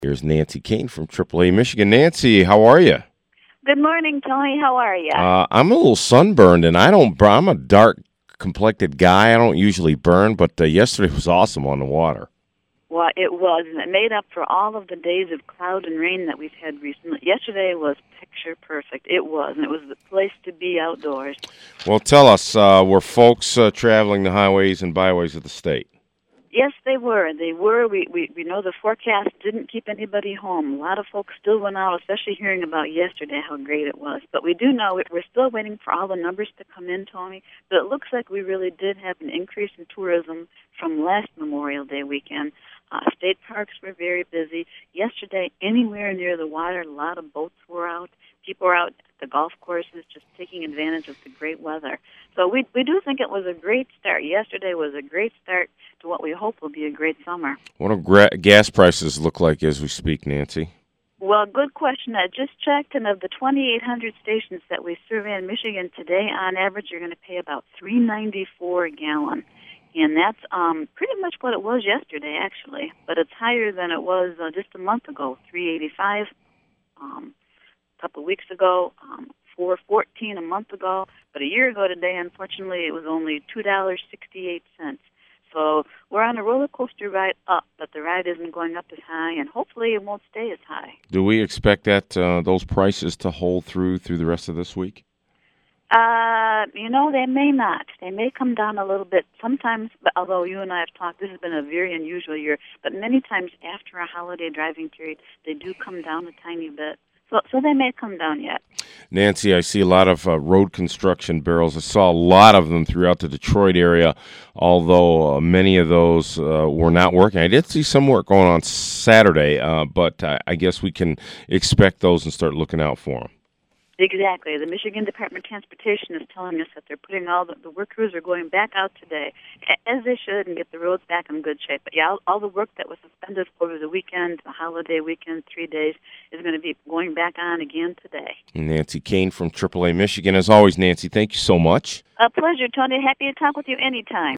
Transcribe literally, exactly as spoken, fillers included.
Here's Nancy Kane from triple A Michigan. Nancy, how are you? Good morning, Tony. How are you? Uh, I'm a little sunburned, and I don't. I'm a dark complected guy. I don't usually burn, but uh, yesterday was awesome on the water. Well, it was, and it made up for all of the days of cloud and rain that we've had recently. Yesterday was picture perfect. It was, and it was the place to be outdoors. Well, tell us, uh, were folks uh, traveling the highways and byways of the state? Yes, they were. They were. We, we we know the forecast didn't keep anybody home. A lot of folks still went out, especially hearing about yesterday how great it was. But we do know it, we're still waiting for all the numbers to come in, Tony. But it looks like we really did have an increase in tourism from last Memorial Day weekend. Uh, state parks were very busy. Yesterday, anywhere near the water, a lot of boats were out. People were out at the golf courses just taking advantage of the great weather. So we we do think it was a great start. Yesterday was a great start to what we hope will be a great summer. What do gra- gas prices look like as we speak, Nancy? Well, good question. I just checked, and of the twenty-eight hundred stations that we survey in Michigan today, on average, you're going to pay about three ninety-four a gallon. And that's um, pretty much what it was yesterday, actually. But it's higher than it was uh, just a month ago, three eighty-five. Um, a couple of weeks ago, um, four fourteen a month ago. But a year ago today, unfortunately, it was only two dollars and sixty-eight cents. So we're on a roller coaster ride up, but the ride isn't going up as high, and hopefully it won't stay as high. Do we expect that uh, those prices to hold through through the rest of this week? Uh, you know, they may not. They may come down a little bit sometimes, but although you and I have talked, this has been a very unusual year, but many times after a holiday driving period, they do come down a tiny bit. So, so they may come down yet. Nancy, I see a lot of uh, road construction barrels. I saw a lot of them throughout the Detroit area, although uh, many of those uh, were not working. I did see some work going on Saturday, uh, but uh, I guess we can expect those and start looking out for them. Exactly. The Michigan Department of Transportation is telling us that they're putting all the, the work crews are going back out today, as they should, and get the roads back in good shape. But yeah, all, all the work that was suspended over the weekend, the holiday weekend, three days, is going to be going back on again today. Nancy Kane from triple A Michigan. As always, Nancy, thank you so much. A pleasure, Tony. Happy to talk with you anytime.